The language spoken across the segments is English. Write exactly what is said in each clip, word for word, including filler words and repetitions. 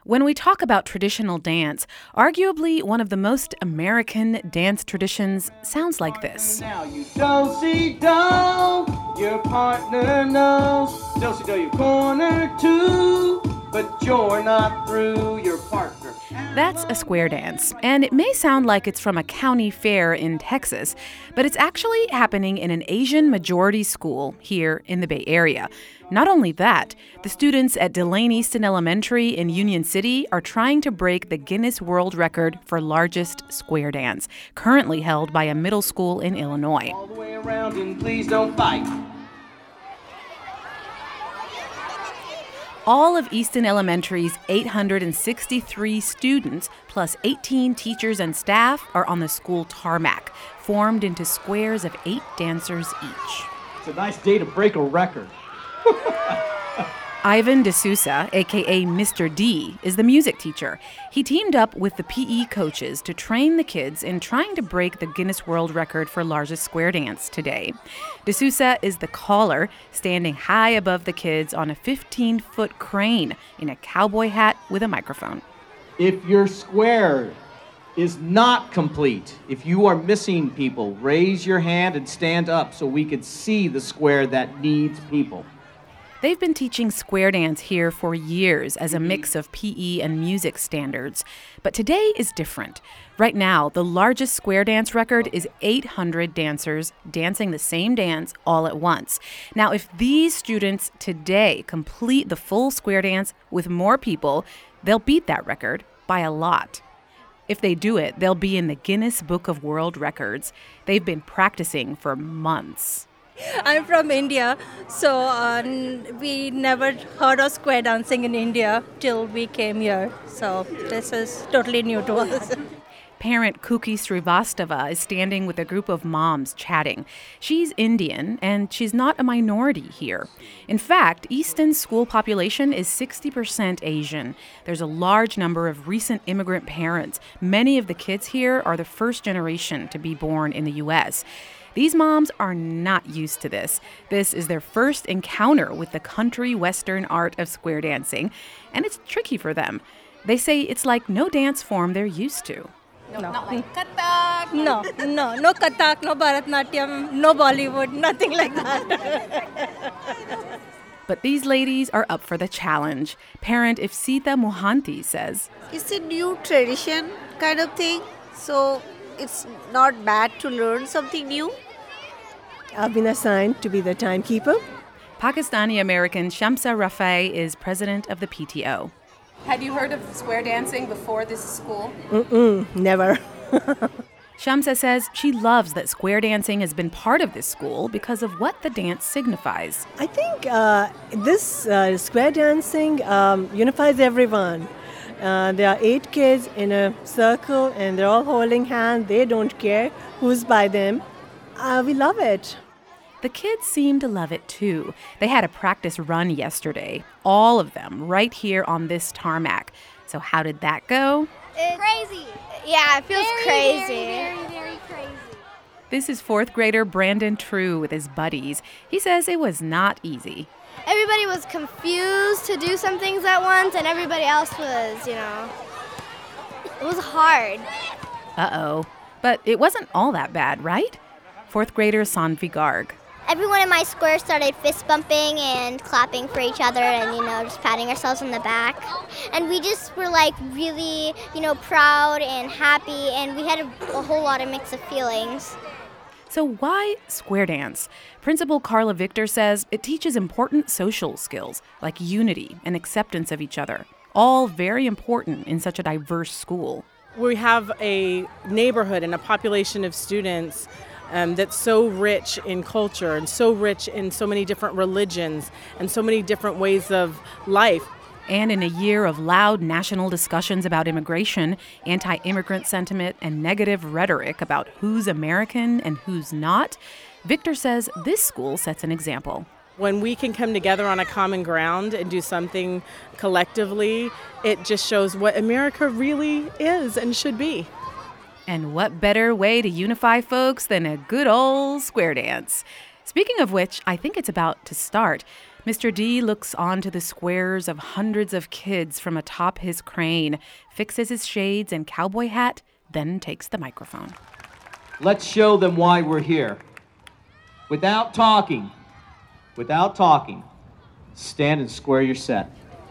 When we talk about traditional dance, arguably one of the most American dance traditions sounds like this. Now you don't see do, your partner knows. Don't see do your corner too, but you're not through your partner. That's a square dance, and it may sound like it's from a county fair in Texas, but it's actually happening in an Asian majority school here in the Bay Area. Not only that, the students at Delane Easton Elementary in Union City are trying to break the Guinness World Record for largest square dance, currently held by a middle school in Illinois. All the way around and please don't fight. All of Easton Elementary's eight hundred sixty-three students, plus eighteen teachers and staff, are on the school tarmac, formed into squares of eight dancers each. It's a nice day to break a record. Ivan D'Souza, a k a. Mister D, is the music teacher. He teamed up with the P E coaches to train the kids in trying to break the Guinness World Record for largest square dance today. D'Souza is the caller, standing high above the kids on a fifteen-foot crane in a cowboy hat with a microphone. If your square is not complete, if you are missing people, raise your hand and stand up so we can see the square that needs people. They've been teaching square dance here for years as a mix of P E and music standards. But today is different. Right now, the largest square dance record is eight hundred dancers dancing the same dance all at once. Now, if these students today complete the full square dance with more people, they'll beat that record by a lot. If they do it, they'll be in the Guinness Book of World Records. They've been practicing for months. I'm from India, so uh, we never heard of square dancing in India till we came here. So this is totally new to us. Parent Kuki Srivastava is standing with a group of moms chatting. She's Indian, and she's not a minority here. In fact, Easton's school population is sixty percent Asian. There's a large number of recent immigrant parents. Many of the kids here are the first generation to be born in the U S These moms are not used to this. This is their first encounter with the country western art of square dancing, and it's tricky for them. They say it's like no dance form they're used to. No, not like Kathak. No, no, no Kathak, no Bharatnatyam, no Bollywood, nothing like that. But these ladies are up for the challenge. Parent Ifsita Mohanty says, It's a new tradition kind of thing, so it's not bad to learn something new. I've been assigned to be the timekeeper. Pakistani-American Shamsa Rafai is president of the P T O. Had you heard of square dancing before this school? Mm-mm, never. Shamsa says she loves that square dancing has been part of this school because of what the dance signifies. I think uh, this uh, square dancing um, unifies everyone. Uh, there are eight kids in a circle and they're all holding hands. They don't care who's by them. Uh, we love it. The kids seem to love it too. They had a practice run yesterday, all of them, right here on this tarmac. So how did that go? It's crazy. Yeah, it feels very, crazy. Very, very, very crazy. This is fourth grader Brandon True with his buddies. He says it was not easy. Everybody was confused to do some things at once, and everybody else was, you know, it was hard. Uh-oh. But it wasn't all that bad, right? Fourth grader Sanvi Garg. Everyone in my square started fist bumping and clapping for each other and, you know, just patting ourselves on the back. And we just were, like, really, you know, proud and happy, and we had a, a whole lot of mix of feelings. So why square dance? Principal Carla Victor says it teaches important social skills like unity and acceptance of each other, all very important in such a diverse school. We have a neighborhood and a population of students um, that's so rich in culture and so rich in so many different religions and so many different ways of life. And in a year of loud national discussions about immigration, anti-immigrant sentiment, and negative rhetoric about who's American and who's not, Victor says this school sets an example. When we can come together on a common ground and do something collectively, it just shows what America really is and should be. And what better way to unify folks than a good old square dance? Speaking of which, I think it's about to start. Mister D looks onto the squares of hundreds of kids from atop his crane, fixes his shades and cowboy hat, then takes the microphone. Let's show them why we're here. Without talking, without talking, stand and square your set.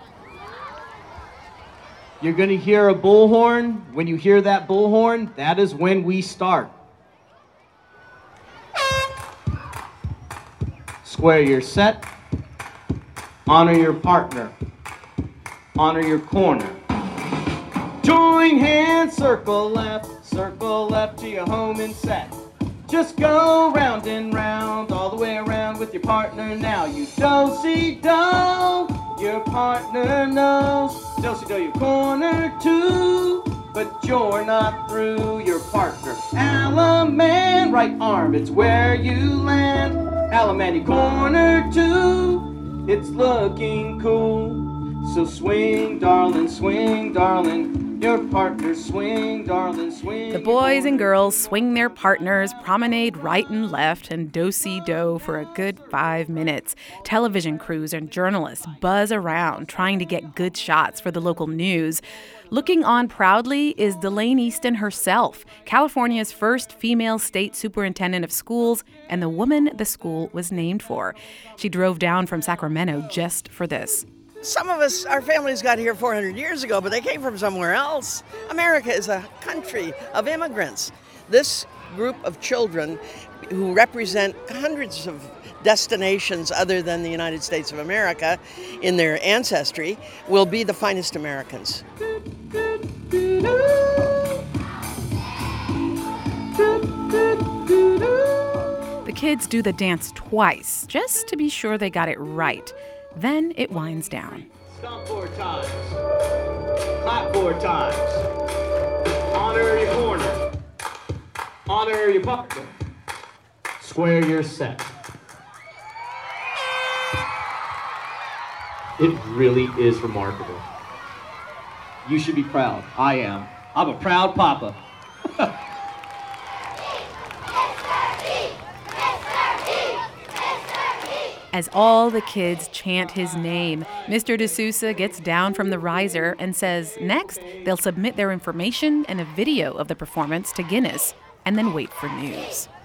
You're going to hear a bullhorn. When you hear that bullhorn, that is when we start. Square your set. Honor your partner. Honor your corner. Join hands, circle left, circle left to your home and set. Just go round and round, all the way around with your partner now. You do-si-do, your partner knows. Do-si-do your corner too, but you're not through your partner. Alaman, right arm, it's where you land. Alaman, your corner too, it's looking cool. So swing, darling, swing, darling. Your partner swing, darling, swing. The boys and girls swing their partners, promenade right and left, and do-si-do for a good five minutes. Television crews and journalists buzz around, trying to get good shots for the local news. Looking on proudly is Delaine Easton herself, California's first female state superintendent of schools and the woman the school was named for. She drove down from Sacramento just for this. Some of us, our families got here four hundred years ago, but they came from somewhere else. America is a country of immigrants. This group of children who represent hundreds of destinations other than the United States of America in their ancestry will be the finest Americans. The kids do the dance twice, just to be sure they got it right. Then it winds down. Stomp four times. Clap four times. Honor your corner. Honor your partner. Square your set. It really is remarkable. You should be proud. I am. I'm a proud papa. As all the kids chant his name, Mister D'Souza gets down from the riser and says next they'll submit their information and a video of the performance to Guinness and then wait for news.